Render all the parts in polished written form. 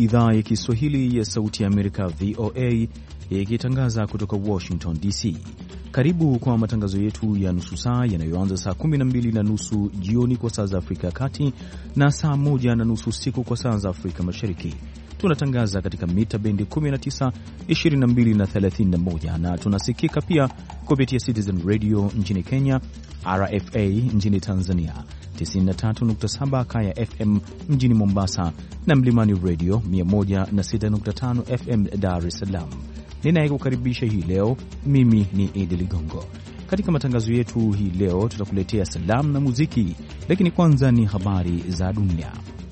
idhaa ya Kiswahili ya Sauti ya Amerika, VOA, ikitangaza kutoka Washington DC. Karibu kwa matangazo yetu ya nusu saa yanayoanza saa 12:30 jioni kwa saa za Afrika ya Kati na saa 1:30 usiku kwa saa za Afrika Mashariki. Tunatangaza katika mita bendi 19, 22 na 31 na tunasikika pia kupitia Citizen Radio nchini Kenya, RFA nchini Tanzania, 93.7 Kaya FM mjini Mombasa na Mlimani Radio 106.5 FM Dar es Salaam. Ninayekukaribisha hii leo mimi ni Idi Ligongo. Katika matangazo yetu hii leo tutakuletea salamu na muziki, lakini kwanza ni habari za dunia.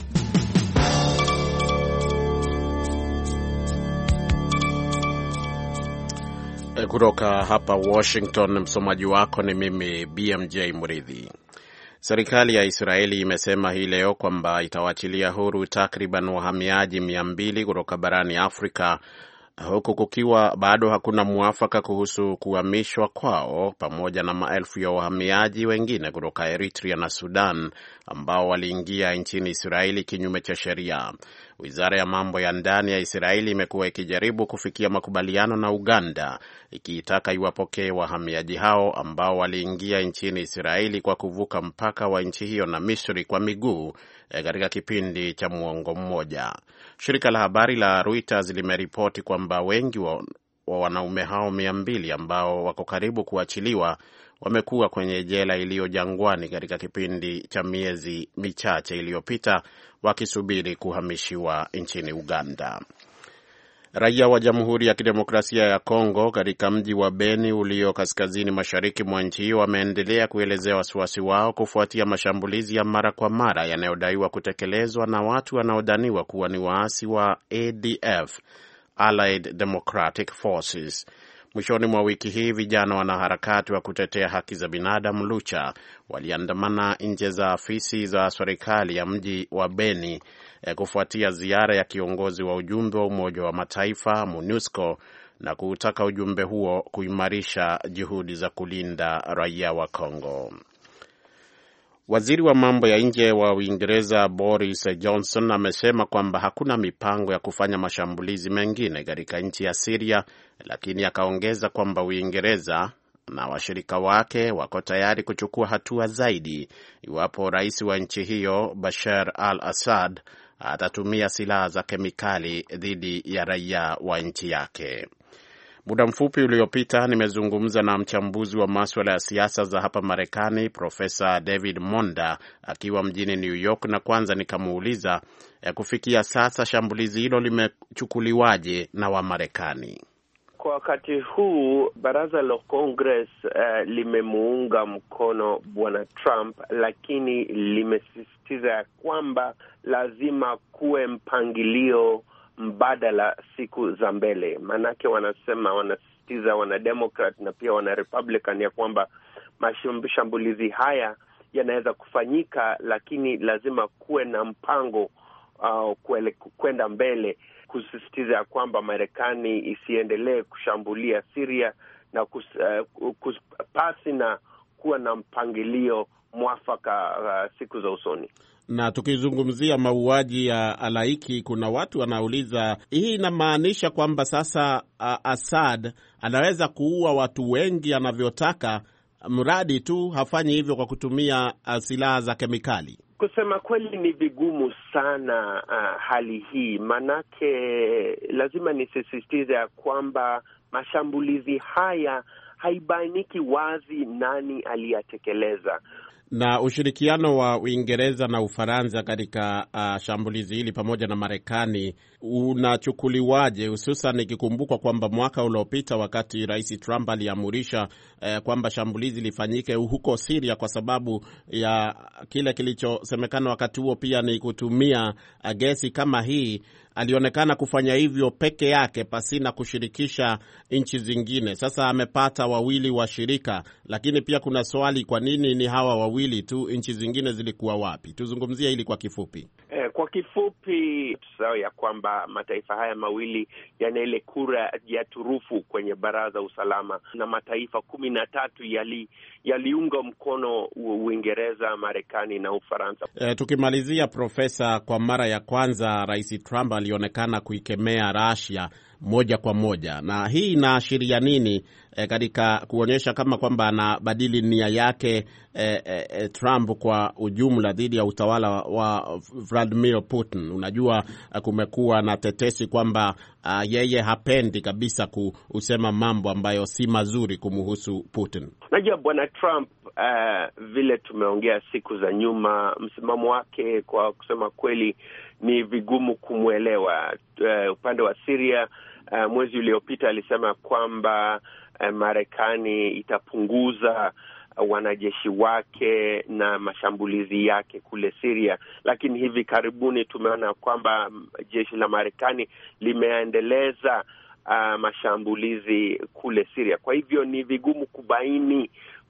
Kutoka hapa Washington, msomaji wako ni mimi BMJ Muridhi. Serikali ya Israeli imesema hii leo kwamba itawaachilia huru takriban wahamiaji 200 kutoka barani Afrika, huku kukiwa bado hakuna muafaka kuhusu kuhamishwa kwao, pamoja na maelfu ya wahamiaji wengine kutoka Eritrea na Sudan ambao waliingia nchini Israeli kinyume cha sheria. Wizara ya mambo ya ndani ya Israeli imekuwa ikijaribu kufikia makubaliano na Uganda, ikiitaka iwapokee wahamiaji hao ambao waliingia nchini Israeli kwa kuvuka mpaka wa nchi hiyo na Misri kwa miguu katika kipindi cha muongo mmoja. Shirika la habari la Reuters limeripoti kwamba wengi wa wanaume hao 200 ambao wako karibu kuachiliwa wamekuwa kwenye jela iliyo jangwani katika kipindi cha miezi michache iliyopita wakisubiri kuhamishiwa nchini Uganda. Raia wa Jamhuri ya Kidemokrasia ya Kongo katika mji wa Beni ulio kaskazini mashariki mwa nchi hiyo wameendelea kuelezea wasiwasi wao kufuatia mashambulizi ya mara kwa mara yanayodaiwa kutekelezwa na watu wanaodhaniwa kuwa ni waasi wa ADF, Allied Democratic Forces. Mwishoni mwa wiki hii vijana wanaharakati wa kutetea haki za binadamu Lucha waliandamana nje za afisi za serikali ya mji wa Beni kufuatia ziara ya kiongozi wa ujumbe wa Umoja wa Mataifa MONUSCO na kutaka ujumbe huo kuimarisha juhudi za kulinda raia wa Kongo. Waziri wa mambo ya nje wa Uingereza Boris Johnson amesema kwamba hakuna mipango ya kufanya mashambulizi mengine katika nchi ya Syria, lakini akaongeza kwamba Uingereza na washirika wake wako tayari kuchukua hatua zaidi iwapo rais wa nchi hiyo Bashar al-Assad atatumia silaha za kemikali dhidi ya raia wa nchi yake. Muda mfupi uliopita nimezungumza na mchambuzi wa masuala ya siasa za hapa Marekani, Profesa David Monda akiwa mjini New York, na kwanza nikamuuliza kufikia sasa shambulizi hilo limechukuliwaje na Wamarekani. Kwa wakati huu baraza la Congress limemuunga mkono bwana Trump, lakini limesisitiza kwamba lazima kuwe mpangilio mbadala siku za mbele. Manake wanasisitiza wana Democrat na pia wana Republican ya kwamba mashambulizi haya yanaweza kufanyika, lakini lazima kuwe na mpango kwenda mbele, kusisitiza kwamba Marekani isiendelee kushambulia Syria na pasi na kuwa na mpangilio mwafaka siku za usoni. Na tukizungumzia mauaji ya halaiki, kuna watu wanauliza hii inamaanisha kwamba sasa Assad anaweza kuua watu wengi anavyotaka, mradi tu hafanyi hivyo kwa kutumia silaha za kemikali? Kusema kweli ni vigumu sana hali hii, manake lazima nisisitize ya kwamba mashambulizi haya haibainiki wazi nani aliyatekeleza. Na ushirikiano wa Uingereza na Ufaransa katika shambulizi hili pamoja na Marekani unachukuliwaje, hususan ikikumbuka kwamba mwaka uliopita wakati Rais Trump aliamurisha kwamba shambulizi lifanyike huko Syria kwa sababu ya kile kilichosemekana wakati huo pia ni kutumia gesi kama hii, alionekana kufanya hivyo peke yake pasina kushirikisha nchi zingine. Sasa amepata wawili washirika, lakini pia kuna swali, kwa nini ni hawa wawili tu? Nchi zingine zilikuwa wapi? Tuzungumzie hili kwa kifupi. Kwa kifupi, tusahau ya kwamba mataifa haya mawili yana ile kura ya turufu kwenye Baraza Usalama, na mataifa 13 yaliunga mkono Uingereza, Marekani na Ufaransa. Tukimalizia, Profesa, kwa mara ya kwanza Rais Trump alionekana kuikemea Russia moja kwa moja, na hii inaashiria nini katika kuonyesha kama kwamba anabadili nia yake Trump kwa ujumla dhidi ya utawala wa Vladimir Putin? Unajua, kumekuwa na tetesi kwamba yeye hapendi kabisa kusema mambo ambayo si mazuri kumhusu Putin. Unajua Bwana Trump, vile tumeongea siku za nyuma, msimamo wake kwa kusema kweli ni vigumu kumwelewa. Upande wa Syria, mwezi uliopita alisema kwamba Marekani itapunguza wanajeshi wake na mashambulizi yake kule Syria, lakini hivi karibuni tumeona kwamba jeshi la Marekani limeendeleza mashambulizi kule Syria. Kwa hivyo ni vigumu kubaini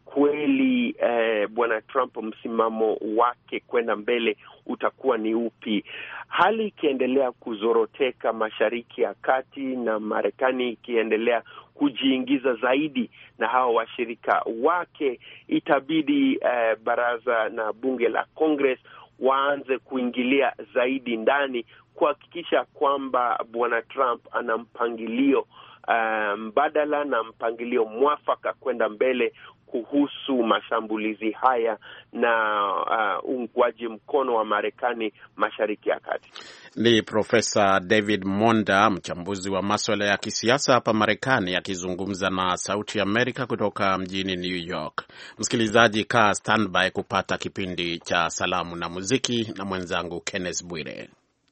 kweli Bwana Trump msimamo wake kwenda mbele utakuwa ni upi. Hali ikiendelea kuzoroteka Mashariki ya Kati na Marekani ikiendelea kujiingiza zaidi na hawa washirika wake, itabidi baraza na bunge la Congress waanze kuingilia zaidi ndani kuhakikisha kwamba Bwana Trump ana mpangilio mbadala na mpangilio mwafaka kwenda mbele kuhusu mashambulizi haya na uungwaji mkono wa Marekani Mashariki ya Kati. Ni Profesa David Monda, mchambuzi wa masuala ya kisiasa hapa Marekani, akizungumza na Sauti Amerika kutoka mjini New York. Msikilizaji, kaa standby kupata kipindi cha Salamu na Muziki na mwenzangu Kenneth Bwire.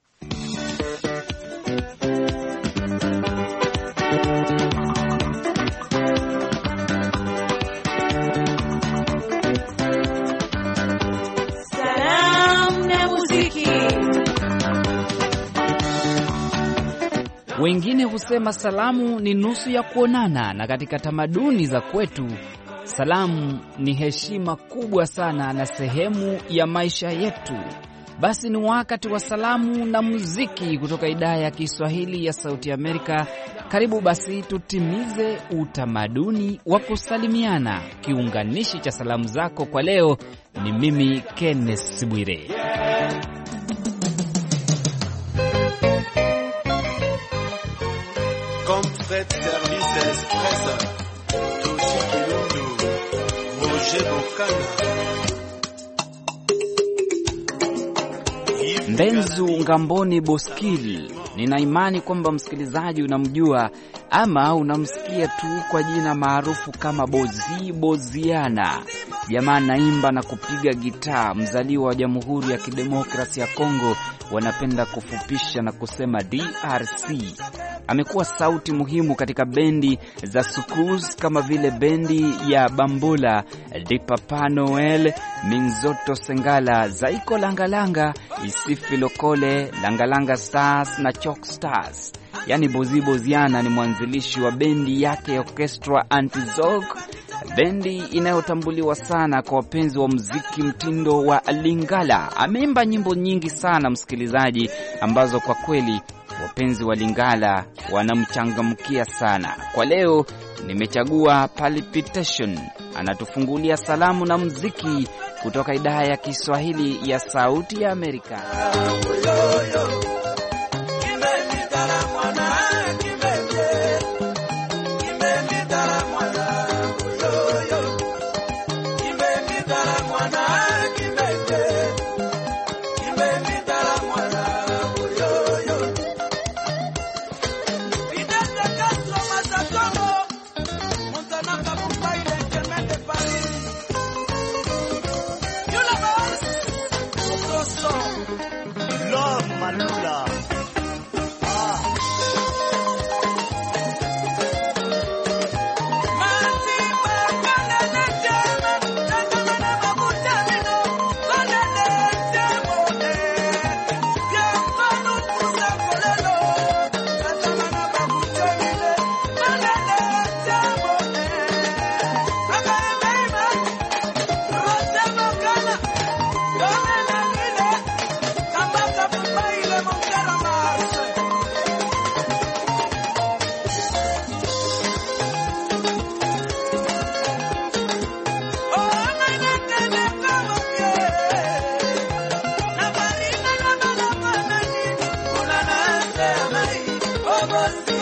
Wengine husema salamu ni nusu ya kuonana, na katika tamaduni za kwetu salamu ni heshima kubwa sana na sehemu ya maisha yetu. Basi ni wakati wa salamu na muziki kutoka idhaa ya Kiswahili ya Sauti Amerika. Karibu basi tutimize utamaduni wa kusalimiana. Kiunganishi cha salamu zako kwa leo ni mimi Kenneth Bwire. Comfort Service Express, Toshi Kilundu, Roger Bokana, Mbenzu Ngamboni Boskil. Nina imani kwamba msikilizaji unamjua ama unamsikia tu kwa jina maarufu kama Boziana. Jamaa naimba na kupiga gitaa, mzaliwa wa Jamhuri ya Kidemokrasia ya Kongo, wanapenda kufupisha na kusema DRC. Amekuwa sauti muhimu katika bendi za Sukus kama vile bendi ya Bambula, Di Papa Noel, Minzoto Sengala, Zaiko Langalanga, Isifi Lokole, Langalanga Stars na Chok Stars. Yani Boziana ni mwanzilishi wa bendi yake ya orchestra Antizog, bendi inayotambuliwa sana kwa wapenzi wa muziki mtindo wa Lingala. Ameimba nyimbo nyingi sana msikilizaji, ambazo kwa kweli wapenzi wa Lingala wanamchangamkia sana. Kwa leo nimechagua Palpitation, anatufungulia salamu na muziki kutoka idhaa ya Kiswahili ya Sauti ya Amerika. Love Malula.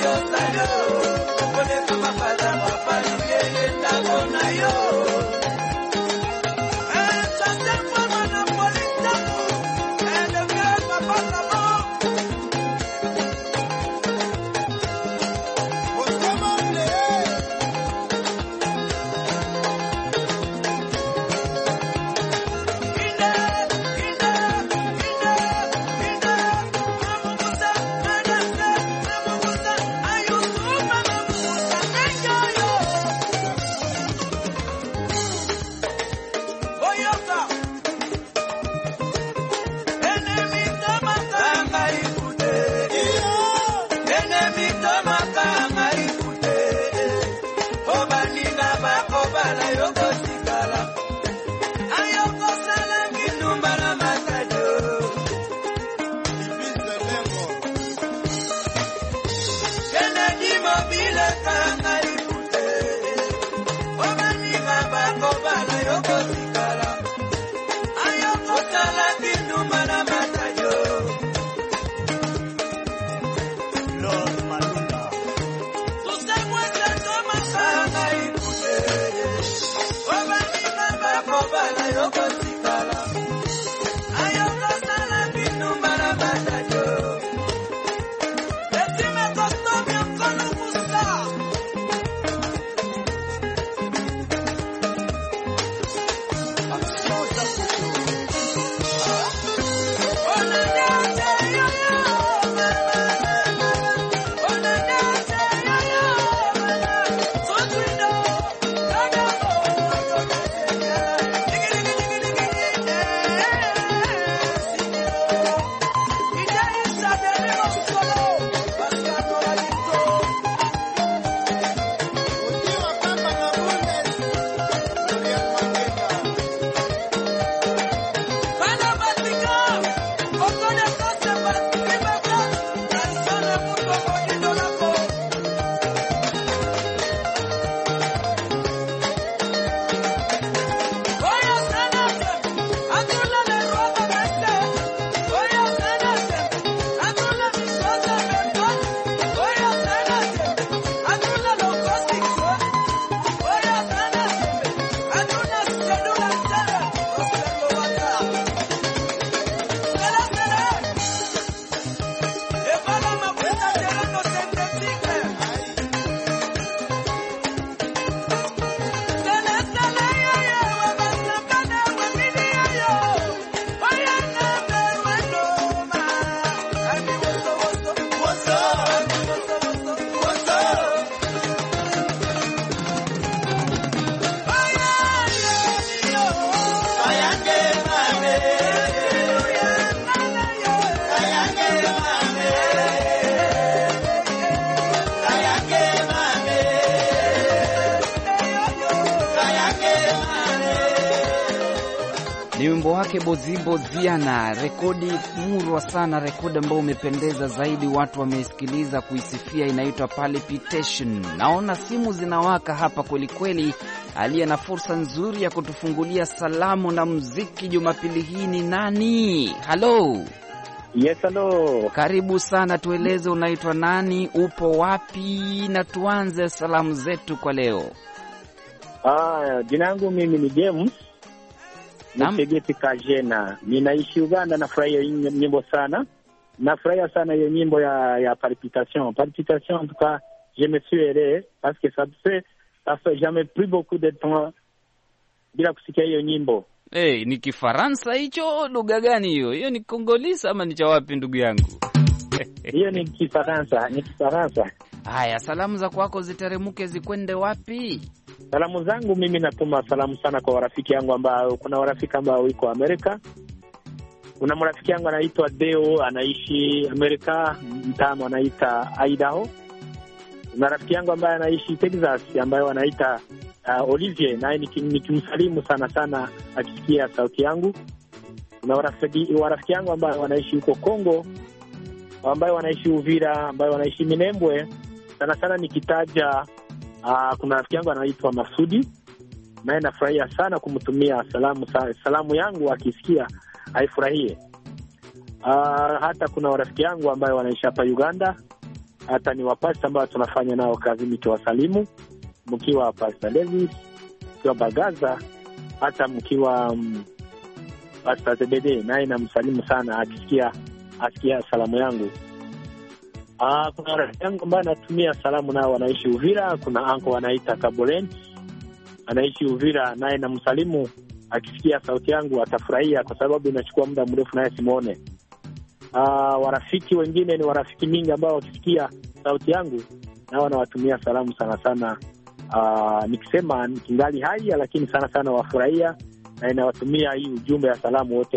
Ni wimbo wake Boziana, rekodi murwa sana, rekodi ambayo umependeza zaidi, watu wameisikiliza kuisifia, inaitwa Palpitation. Naona simu zinawaka hapa kweli kweli. Aliye na fursa nzuri ya kutufungulia salamu na muziki Jumapili hii ni nani? Hello. Yes, hello. Karibu sana, tueleze unaitwa nani, upo wapi, na tuanze salamu zetu kwa leo. Jina langu mimi ni James. Mtegeti Kajena. Ninaishi Uganda, nafurahia nyimbo sana. Nafurahia sana hiyo nyimbo ya Palpitation. Palpitation, en tout cas, je me suis erré parce que ça fait jamais pris beaucoup de temps bila kusikia hiyo nyimbo. Ni Kifaransa hicho? Lugha gani hiyo? Hiyo ni Kongolisa ama ni cha wapi ndugu yangu? Hiyo ni Kifaransa, ni Kifaransa. Haya, salamu za kwako ziteremuke zikwende wapi? Salamu zangu mimi natuma salamu sana kwa warafiki yangu ambao, kuna warafiki ambao wiko Amerika. Kuna marafiki yangu anaitwa Deo, anaishi Amerika, mtamu anaita Idaho. Kuna rafiki yangu ambaye anaishi Texas ambaye anaita Olivier, naye nikimsalimu sana sana akisikia sauti yangu. Kuna warafiki yangu ambao wanaishi huko Kongo, ambao wanaishi Uvira, ambao wanaishi Minembwe. Sana sana nikitaja kuna rafiki yangu anaitwa Masudi, naye nafurahia sana kumtumia salamu yangu, akisikia aifurahie. Hata kuna rafiki yangu ambao wanaishi hapa Uganda, hata ni wapasta ambao tunafanya nao kazi, nikiwasalimu mkiwa Pastor Davis, mkiwa Bagaza, hata mkiwa Pastor Zebede, naye namsalimu sana asikia salamu yangu. Kuna rafiki yangu ambaye anatumia salamu nao wanaishi Uvira. Kuna anko wanaita Kabolent, anaishi Uvira, naye namsalimu, akisikia sauti yangu atafurahia kwa sababu inachukua muda mrefu naye simuone. Warafiki wengine ni warafiki mingi ambao wakisikia sauti yangu nao wanawatumia salamu sana sana. Nikisema kingali hai, lakini sana sana wafurahia na inawatumia hii ujumbe ya salamu wote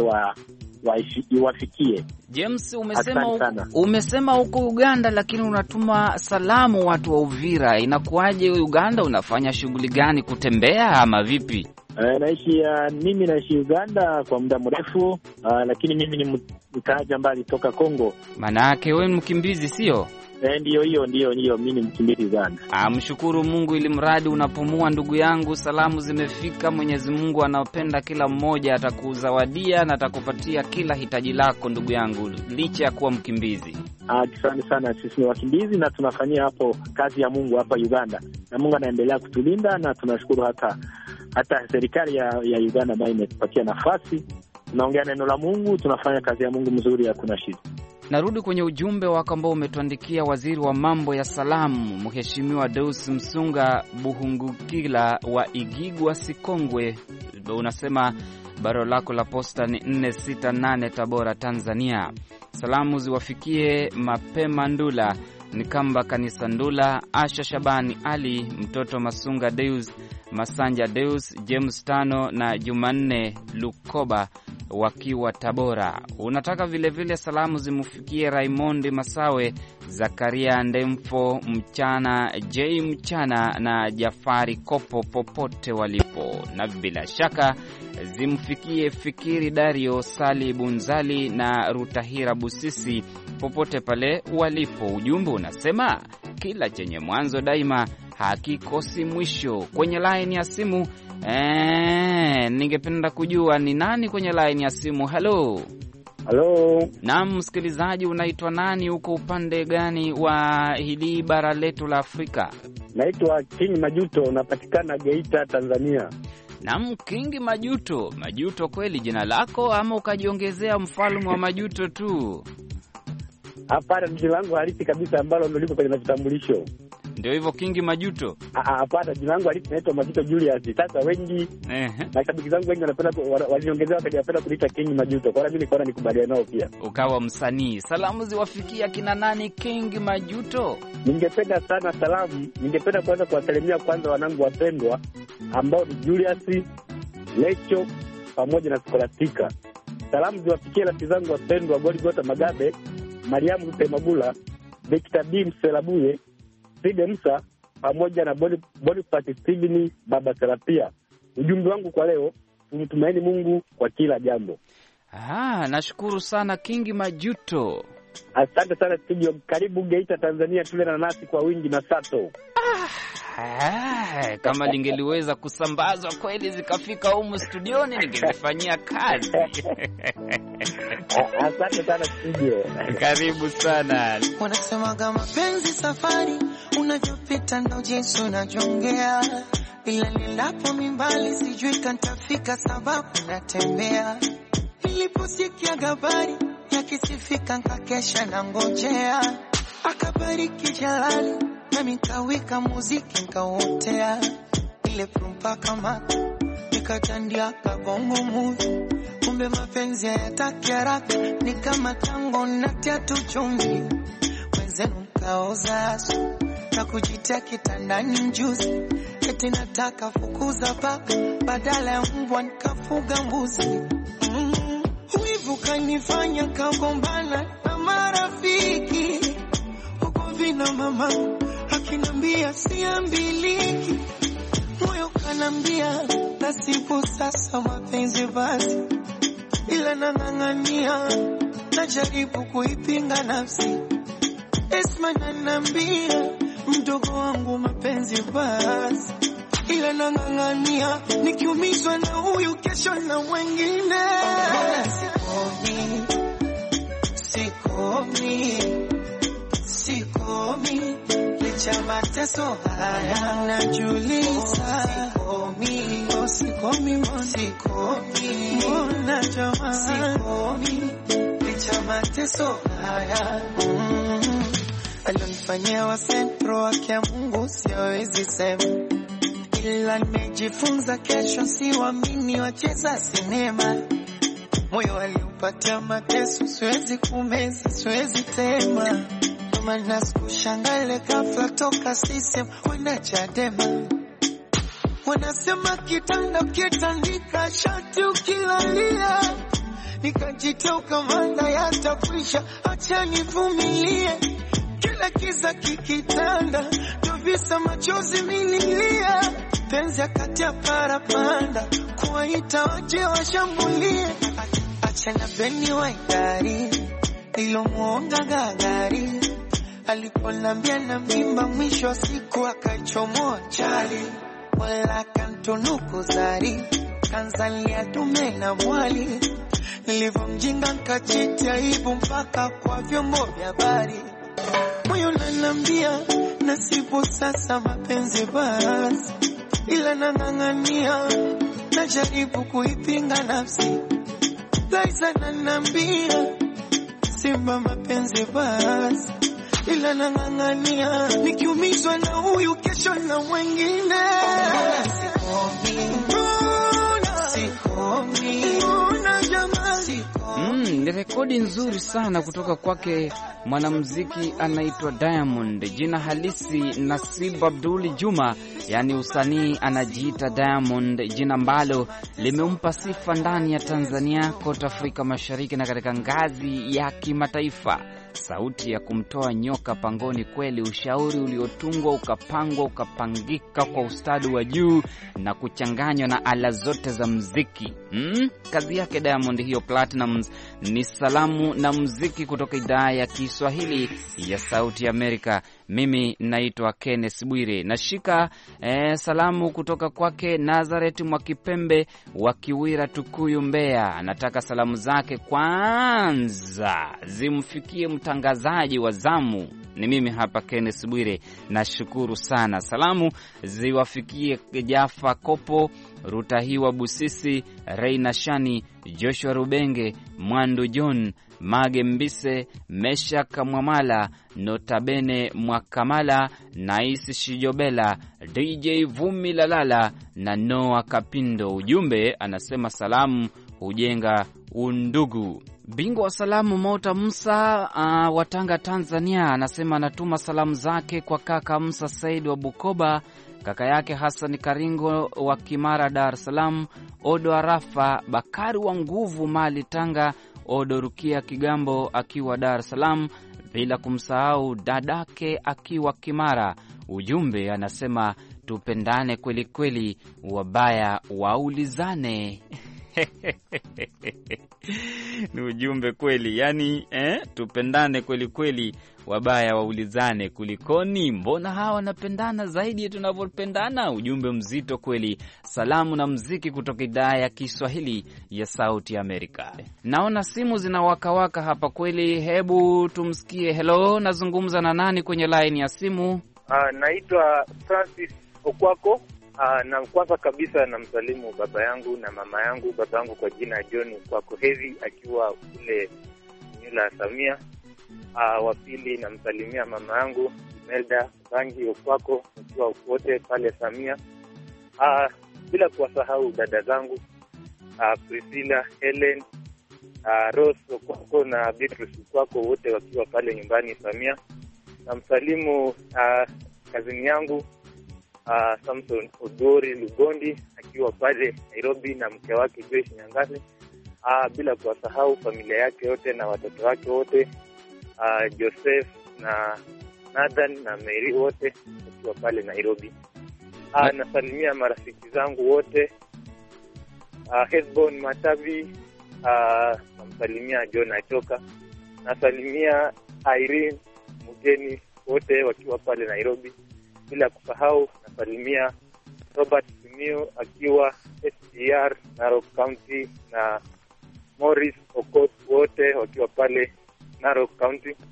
wafikie. James, umesema huko Uganda, lakini unatuma salamu watu wa Uvira. Inakuwaje Uganda? Unafanya shughuli gani, kutembea ama vipi? Mimi naishi Uganda kwa muda mrefu, lakini mimi ni mkaaji ambaye alitoka Kongo. Maana yake wewe ni mkimbizi, sio? Ndio, mimi ni mkimbizi Uganda. Mshukuru Mungu ili mradi unapumua, ndugu yangu. Salamu zimefika. Mwenyezi Mungu anapenda kila mmoja, atakuzawadia na atakupatia kila hitaji lako, ndugu yangu, licha ya kuwa mkimbizi. Asante sana. Sisi ni wakimbizi na tunafanyia hapo kazi ya Mungu hapa Uganda, na Mungu anaendelea kutulinda, na tunashukuru hata serikali ya Uganda ambayo imetupatia nafasi. Tunaongea neno la Mungu, tunafanya kazi ya Mungu mzuri, hakuna shida. Narudi kwenye ujumbe wako ambao umetuandikia waziri wa mambo ya salamu, Mheshimiwa Deus Msunga Buhungukila wa Igigwa Sikongwe. Unasema baro lako la posta ni 468 Tabora, Tanzania. Salamu ziwafikie Mapema Ndula, Nikamba Kanisa Ndula, Asha Shabani Ali, mtoto Masunga Deus, Masanja Deus, James Tano na Jumanne Lukoba wakiwa Tabora. Unataka vile salamu zimufikie Raymond Masawe, Zakaria Ndemfo, Mchana J Mchana na Jafari Kopo popote walipo, na bila shaka zimfikie Fikiri Dario, Sali Bunzali na Rutahira Busisi popote pale walipo. Ujumbe unasema kila chenye mwanzo daima hakikosi mwisho. Kwenye line ya simu ningependa kujua ni nani kwenye line ya simu. Hello. Naam, msikilizaji, unaitwa nani, uko upande gani wa hili bara letu la Afrika? Naitwa King Majuto, unapatikana Geita, Tanzania. Naam, King Majuto kweli jina lako ama ukajiongezea mfalme wa Majuto tu? Hapana, jina langu halisi kabisa ambalo ndio liko kwenye vitambulisho. Ndio hivyo King Majuto? Hapana, jina langu halisi naitwa Majuto Julius. Sasa wengi na shabiki zangu wengi wanapenda waliongezea wakapenda kuniita King Majuto. Kwa hiyo mimi nikaona nikubaliane nao pia. Ukawa msanii. Salamu ziwafikia kina nani King Majuto? Ningependa kwanza kuwasalimia kwanza wanangu wapendwa ambao ni Julius, Lecho pamoja na Skolastika. Salamu ziwafikie rafiki zangu wapendwa Goligota Magabe, Mariamu Temagula, Victor B Mselabuye, Fide Musa pamoja na Boniface Steven Baba Serapia. Ujumbe wangu kwa leo, tumtumaini Mungu kwa kila jambo. Nashukuru sana King Majuto. Asante sana studio. Karibu Geita, Tanzania, tule na nasi kwa wingi na sato. Kama lingeliweza kusambazwa kweli zikafika humu studioni ningelifanyia kazi. Asante sana studio. Karibu sana. Wanasema kama penzi safari, unavyopita ndo jinsi unajongea. Ila nilapo mimbali sijui kantafika sababu natembea. Niliposikia habari yakisifika nkakesha na ngojea. Akabariki Jalali nami nkawika muziki nkauotea. Ile prumpa kama nikatandia kabongo movie. Kumbe mapenzi hayataki haraka, ni kama tango natia tu chumvi. Wenzenu mkaoza asu na kujitia kitandani mjuzi. Eti nataka fukuza paka badala ya mbwa nikafuga mbuzi. Wivu kanifanya kagombana na marafiki. Huko vina mama akinambia siambiliki. Moyo kanambia nasibu sasa mapenzi basi. Ila nang'ang'ania, najaribu kuipinga nafsi. Esma nanambia mdogo wangu mapenzi basi. Ila nang'ang'ania, nikiumizwa na huyu kesho na mwengine. Sikomi sikomi, licha mateso haya najuliza, sikomi, sikomi, sikomi, mbona jamaa, sikomi, licha mateso haya. Alionifanyia wa sentro wake ya Mungu siwezi sema, ila nimejifunza kesho siwaamini wacheza sinema. Moyo aliupatia mateso, siwezi kumeza, siwezi tema. Kama nasikushangaile ghafla toka CCM kwenda Chadema. Wanasema kitanda ukitandika shati ukilalia, nikajitia ukamanda yatakwisha, acha nivumilie. Kila kiza kikitanda, ndio visa machozi mililia. Penzi akatia parapanda, kuwaita waje washambulie. Acha na beni wa gari, nilomuonga gagari. Aliponambia na mimba mwisho wa siku akachomoa chali. Wala kantunuku zari, kanzalia dume na mwali. Nilivomjinga nkajitia aibu mpaka kwa vyombo vya habari. Moyo nanambia nasibu sasa mapenzi basi, ila nang'ang'ania, najaribu kuipinga nafsi. Laiza nanambia simba mapenzi basi, ila nang'ang'ania, nikiumizwa na huyu kesho na mwengine. Ni rekodi nzuri sana kutoka kwake mwanamuziki anaitwa Diamond. Jina halisi Nasib Abdul Juma, yani usanii anajiita Diamond, jina ambalo limempa sifa ndani ya Tanzania, kote Afrika Mashariki na katika ngazi ya kimataifa. Sauti ya kumtoa nyoka pangoni kweli, ushauri uliotungwa ukapangwa ukapangika kwa ustadi wa juu na kuchanganywa na ala zote za muziki. Kazi yake Diamond hiyo Platinum ni salamu na muziki kutoka idhaa ya Kiswahili ya Sauti ya Amerika. Mimi naitwa Kenneth Bwire. Nashika salamu kutoka kwake Nazareth Mwakipembe wa Kiwira, Tukuyu, Mbeya. Nataka salamu zake kwanza zimfikie mtangazaji wa zamu, ni mimi hapa Kenneth Bwire. Nashukuru sana. Salamu ziwafikie Jafa Kopo, Rutahiwa Busisi, Reina Shani, Joshua Rubenge, Mwandu John, Mage Mbise, Meshaka Mwamala, Notabene Mwakamala, Naisi Shijobela, DJ Vumi Lalala na Noah Kapindo. Ujumbe anasema salamu hujenga undugu. Bingwa wa salamu Mota Musa wa Tanga, Tanzania, anasema anatuma salamu zake kwa kaka Musa Said wa Bukoba, kaka yake Hassan Karingo wa Kimara, Dar es Salaam, Odo Arafa Bakari wa Nguvu Mali, Tanga, Odo Rukia Kigambo akiwa Dar es Salaam, bila kumsahau dadake akiwa Kimara. Ujumbe anasema tupendane kweli kweli, wabaya waulizane. Ni ujumbe kweli, yani tupendane kweli kweli, wabaya waulizane. Kulikoni? Mbona hawa wanapendana zaidi tunavyopendana? Ujumbe mzito kweli. Salamu na mziki kutoka idhaa ya Kiswahili ya Sauti ya Amerika. Naona simu zinawakawaka hapa kweli. Hebu tumsikie. Hello, nazungumza na nani kwenye line ya simu? Naitwa Francis Okwako. Na kwanza kabisa namsalimu baba yangu na mama yangu. Baba yangu kwa jina John Okwako Heavy akiwa kule Nyula Samia. Wa pili namsalimia mama yangu Melda Bangi Okwako akiwa wote pale Samia. Bila kuwasahau dada zangu Priscilla, Helen, Rose Okwako na Beatrice Okwako wote wakiwa pale nyumbani Samia. Namsalimu kazini yangu Samson Odori Lugondi akiwa pale Nairobi na mke wake Joyce Nyangasi. Bila kuwasahau familia yake yote na watoto wake wote, Joseph na Nathan na Mary wote akiwa pale Nairobi. Nasalimia marafiki zangu wote, Hesbon Matavi, namsalimia John Achoka, nasalimia Irene Mugeni wote wakiwa pale Nairobi. Bila kusahau nasalimia Robert Simio akiwa SGR Narok County na Morris Okot wote wakiwa pale Narok County.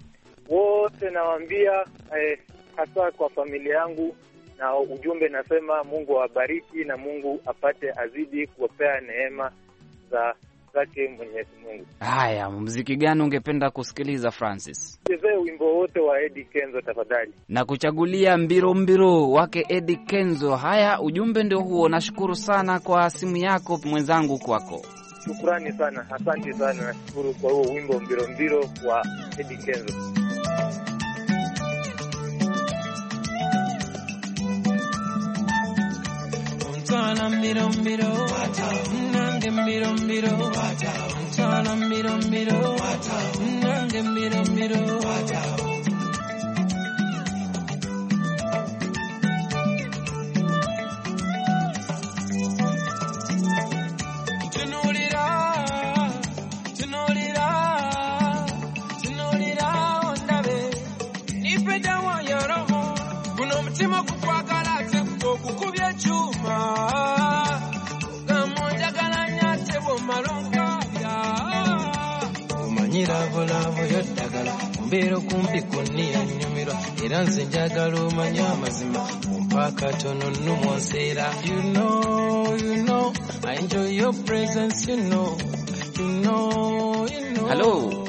wote nawaambia, hasa kwa familia yangu, na ujumbe nasema Mungu awabariki na Mungu apate azidi kuwapea neema zake Mwenyezi Mungu. Haya, muziki gani ungependa kusikiliza Francis? Chezee wimbo wote wa Eddie Kenzo tafadhali. Na kuchagulia mbiro mbiro wake Eddie Kenzo. Haya, ujumbe ndio huo. Nashukuru sana kwa simu yako mwenzangu kwako. Shukrani sana, asante sana, nashukuru kwa huo wimbo mbiro mbiro wa Eddie Kenzo. Mtana mbiro mbiro, nange mbiro mbiro, mtana mbiro mbiro, nange mbiro mbiro. Mbero kumpi kuni ya nyumiro iranze njagalo manya mazima mpaka tono numonsera. You know I enjoy your presence, you know. Hello.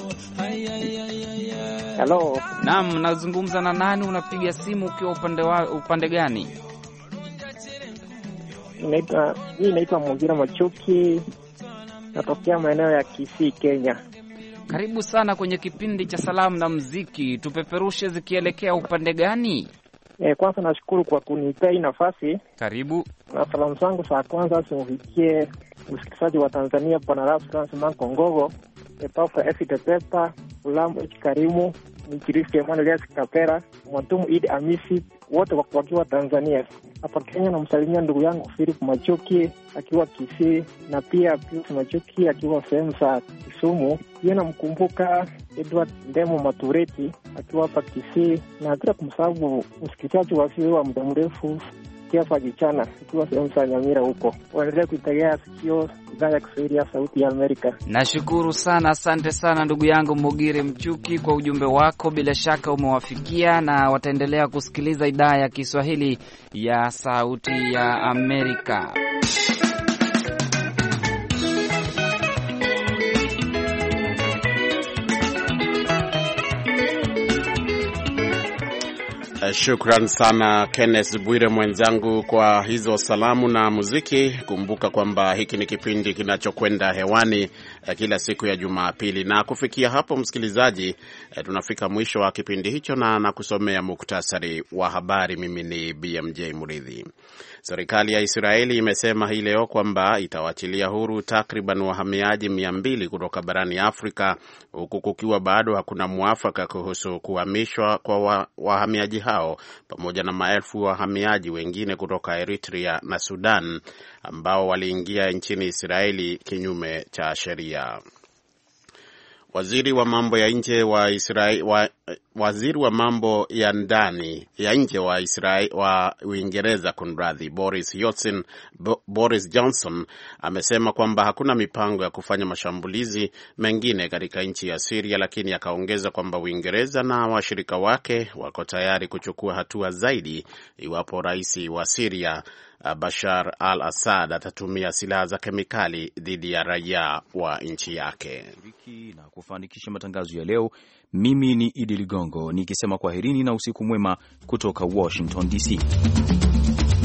Hello. Naam, nazungumza na nani? Unapiga simu ukiwa upande gani? Naitwa Mugira Machuki. Natokea maeneo ya Kisii, Kenya. Karibu sana kwenye kipindi cha salamu na muziki. Tupeperushe zikielekea upande gani? Kwanza nashukuru kwa kunipea nafasi. Karibu. Na salamu zangu za kwanza zimufikie msikilizaji wa Tanzania Bwana France Manko Ngogo, Epafa Efite Pepa, Ulamu Karimu, Mkiristi Emmanuel Kapera, Mwatumu Idi Amisi, wote wakiwa Tanzania. Hapa Kenya namsalimia ndugu yangu Philip Machuki akiwa Kisii, na pia Pius Machuki akiwa sehemu za Kisumu. Pia namkumbuka Edward Ndemo Matureti akiwa hapa Kisii, na bila kumsahau msikilizaji wa muda mrefu Kiafa Jichana akiwa sehemu za Nyamira huko. Waendelee kuitegea sikio idhaa ya Kiswahili ya Sauti ya Amerika. Nashukuru sana, asante sana ndugu yangu Mugire Mchuki kwa ujumbe wako. Bila shaka umewafikia na wataendelea kusikiliza idhaa ya Kiswahili ya Sauti ya Amerika. Shukran sana Kenneth Bwire mwenzangu kwa hizo salamu na muziki. Kumbuka kwamba hiki ni kipindi kinachokwenda hewani kila siku ya Jumapili, na kufikia hapo msikilizaji, tunafika mwisho wa kipindi hicho na nakusomea muktasari wa habari. Mimi ni BMJ Muridhi. Serikali ya Israeli imesema hii leo kwamba itawachilia huru takriban wahamiaji 200 kutoka barani Afrika, huku kukiwa bado hakuna mwafaka kuhusu kuhamishwa kwa wahamiaji hao pamoja na maelfu wahamiaji wengine kutoka Eritrea na Sudan ambao waliingia nchini Israeli kinyume cha sheria. Waziri wa mambo ya nje wa Israeli waziri wa mambo ya ndani ya nje wa Israeli wa Uingereza Boris Johnson amesema kwamba hakuna mipango ya kufanya mashambulizi mengine katika nchi ya Syria, lakini akaongeza kwamba Uingereza na washirika wake wako tayari kuchukua hatua zaidi iwapo rais wa Syria Bashar al-Assad atatumia silaha za kemikali dhidi ya raia wa nchi yake. Na kufanikisha matangazo ya leo, mimi ni Idi Ligongo nikisema kwaherini na usiku mwema kutoka Washington DC.